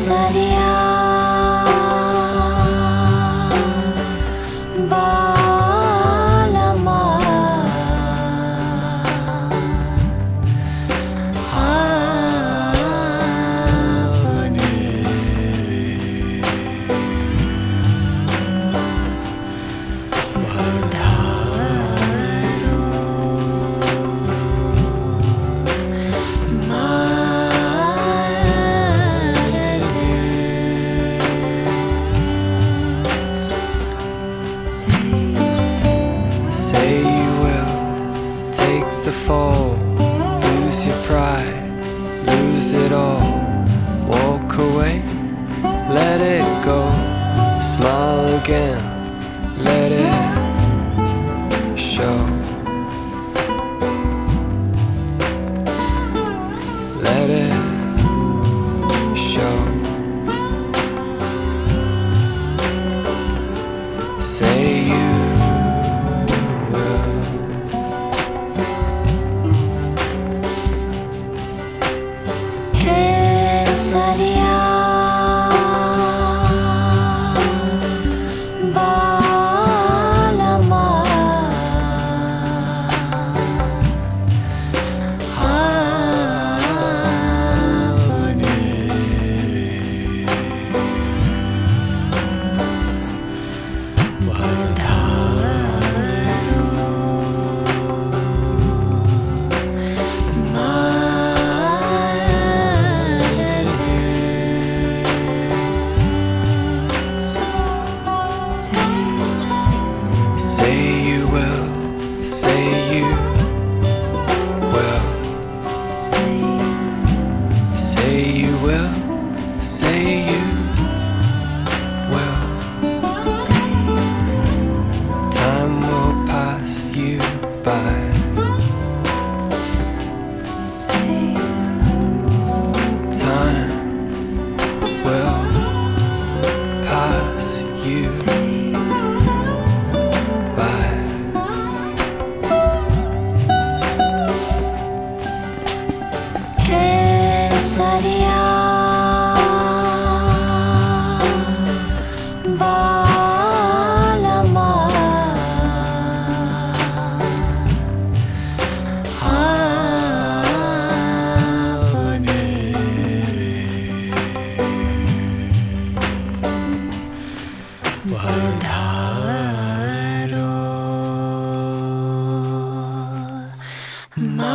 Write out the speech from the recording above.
केसरिया बालमा आपने पधारो Say you will take the fall, lose your pride, lose it all, walk away, let it go, smile again, let it show, let it show. Say you will. केसरिया बालमा आपने पधारो Say you will, say you will, say you will, say you will. Time will pass you by. Time will pass you by. केसरिया बालमा आपने पधारो